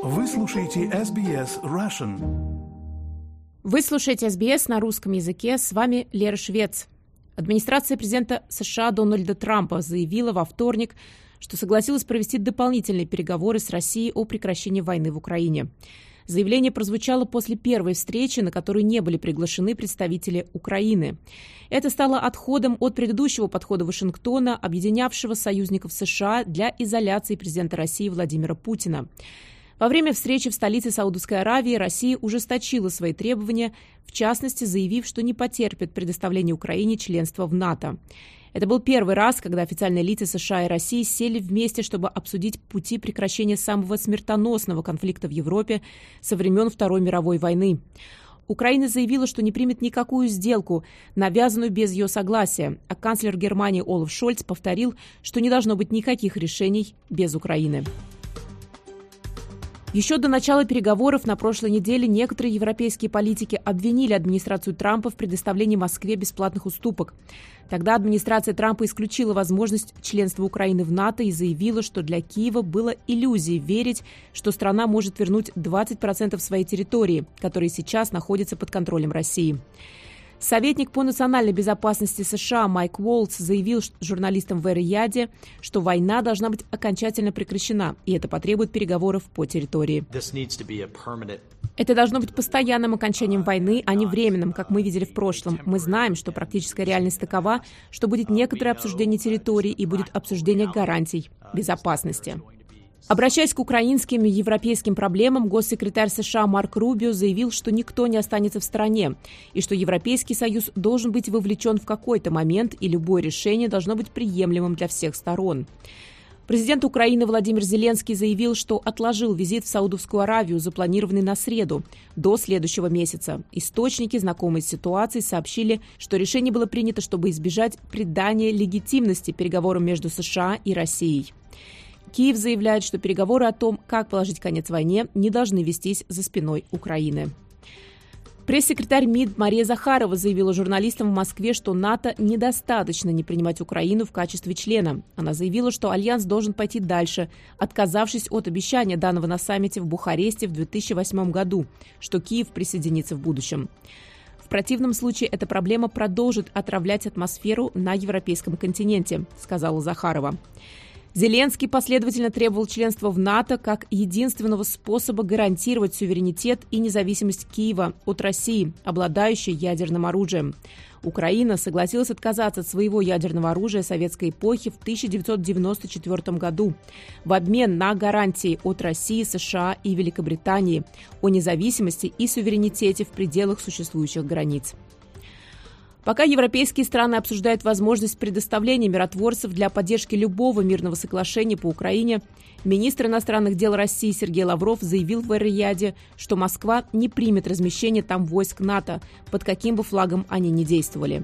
Вы слушаете SBS Russian. Вы слушаете SBS на русском языке. С вами Лера Швец. Администрация президента США Дональда Трампа заявила во вторник, что согласилась провести дополнительные переговоры с Россией о прекращении войны в Украине. Заявление прозвучало после первой встречи, на которую не были приглашены представители Украины. Это стало отходом от предыдущего подхода Вашингтона, объединявшего союзников США для изоляции президента России Владимира Путина. Во время встречи в столице Саудовской Аравии Россия ужесточила свои требования, в частности, заявив, что не потерпит предоставление Украине членства в НАТО. Это был первый раз, когда официальные лица США и России сели вместе, чтобы обсудить пути прекращения самого смертоносного конфликта в Европе со времен Второй мировой войны. Украина заявила, что не примет никакую сделку, навязанную без ее согласия, а канцлер Германии Олаф Шольц повторил, что не должно быть никаких решений без Украины. Еще до начала переговоров на прошлой неделе некоторые европейские политики обвинили администрацию Трампа в предоставлении Москве бесплатных уступок. Тогда администрация Трампа исключила возможность членства Украины в НАТО и заявила, что для Киева было иллюзией верить, что страна может вернуть 20% своей территории, которые сейчас находятся под контролем России. Советник по национальной безопасности США Майк Уолтс заявил журналистам в Эр-Рияде, что война должна быть окончательно прекращена, и это потребует переговоров по территории. Это должно быть постоянным окончанием войны, а не временным, как мы видели в прошлом. Мы знаем, что практическая реальность такова, что будет некоторое обсуждение территории и будет обсуждение гарантий безопасности. Обращаясь к украинским и европейским проблемам, госсекретарь США Марк Рубио заявил, что никто не останется в стороне, и что Европейский Союз должен быть вовлечен в какой-то момент, и любое решение должно быть приемлемым для всех сторон. Президент Украины Владимир Зеленский заявил, что отложил визит в Саудовскую Аравию, запланированный на среду, до следующего месяца. Источники, знакомые с ситуацией, сообщили, что решение было принято, чтобы избежать придания легитимности переговорам между США и Россией. Киев заявляет, что переговоры о том, как положить конец войне, не должны вестись за спиной Украины. Пресс-секретарь МИД Мария Захарова заявила журналистам в Москве, что НАТО недостаточно не принимать Украину в качестве члена. Она заявила, что Альянс должен пойти дальше, отказавшись от обещания, данного на саммите в Бухаресте в 2008 году, что Киев присоединится в будущем. В противном случае эта проблема продолжит отравлять атмосферу на европейском континенте, сказала Захарова. Зеленский последовательно требовал членства в НАТО как единственного способа гарантировать суверенитет и независимость Киева от России, обладающей ядерным оружием. Украина согласилась отказаться от своего ядерного оружия советской эпохи в 1994 году в обмен на гарантии от России, США и Великобритании о независимости и суверенитете в пределах существующих границ. Пока европейские страны обсуждают возможность предоставления миротворцев для поддержки любого мирного соглашения по Украине, министр иностранных дел России Сергей Лавров заявил в Эр-Рияде, что Москва не примет размещение там войск НАТО, под каким бы флагом они ни действовали.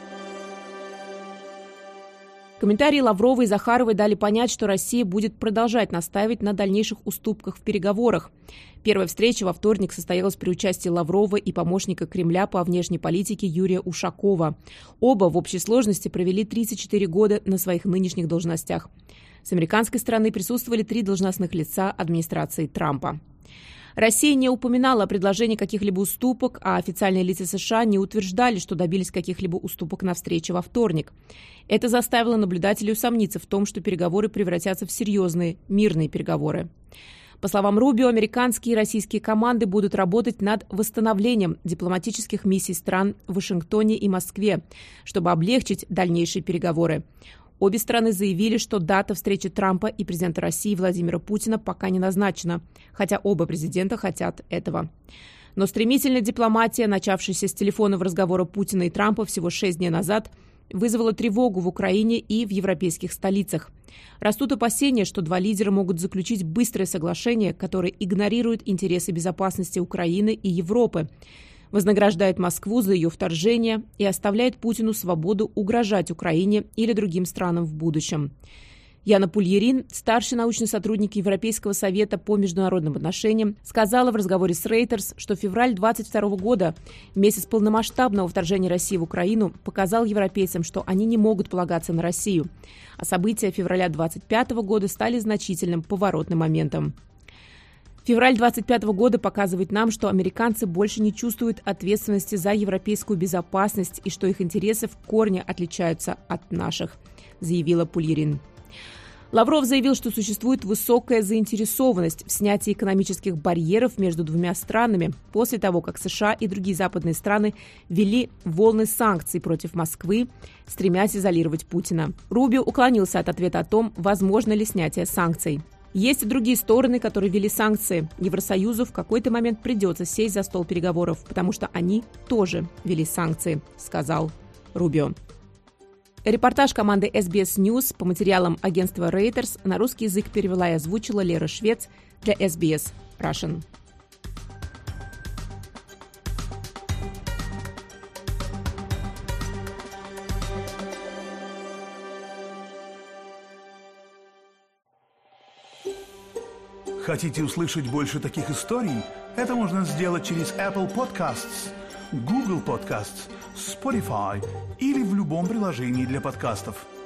Комментарии Лаврова и Захаровой дали понять, что Россия будет продолжать настаивать на дальнейших уступках в переговорах. Первая встреча во вторник состоялась при участии Лаврова и помощника Кремля по внешней политике Юрия Ушакова. Оба в общей сложности провели 34 года на своих нынешних должностях. С американской стороны присутствовали 3 должностных лица администрации Трампа. Россия не упоминала о предложении каких-либо уступок, а официальные лица США не утверждали, что добились каких-либо уступок на встрече во вторник. Это заставило наблюдателей усомниться в том, что переговоры превратятся в серьезные мирные переговоры. По словам Рубио, американские и российские команды будут работать над восстановлением дипломатических миссий стран в Вашингтоне и Москве, чтобы облегчить дальнейшие переговоры. Обе стороны заявили, что дата встречи Трампа и президента России Владимира Путина пока не назначена, хотя оба президента хотят этого. Но стремительная дипломатия, начавшаяся с телефонного разговора Путина и Трампа всего 6 дней назад, вызвала тревогу в Украине и в европейских столицах. Растут опасения, что 2 лидера могут заключить быстрое соглашение, которое игнорирует интересы безопасности Украины и Европы, вознаграждает Москву за ее вторжение и оставляет Путину свободу угрожать Украине или другим странам в будущем. Яна Пульерин, старший научный сотрудник Европейского совета по международным отношениям, сказала в разговоре с Reuters, что февраль 2022 года, месяц полномасштабного вторжения России в Украину, показал европейцам, что они не могут полагаться на Россию. А события февраля 2025 года стали значительным поворотным моментом. Февраль 2025 года показывает нам, что американцы больше не чувствуют ответственности за европейскую безопасность и что их интересы в корне отличаются от наших, заявила Пульерин. Лавров заявил, что существует высокая заинтересованность в снятии экономических барьеров между двумя странами после того, как США и другие западные страны ввели волны санкций против Москвы, стремясь изолировать Путина. Рубио уклонился от ответа о том, возможно ли снятие санкций. Есть и другие стороны, которые ввели санкции. Евросоюзу в какой-то момент придется сесть за стол переговоров, потому что они тоже ввели санкции, сказал Рубио. Репортаж команды SBS News по материалам агентства Reuters на русский язык перевела и озвучила Лера Швец для SBS Russian. Хотите услышать больше таких историй? Это можно сделать через Apple Podcasts, Google Podcasts, Spotify или в любом приложении для подкастов.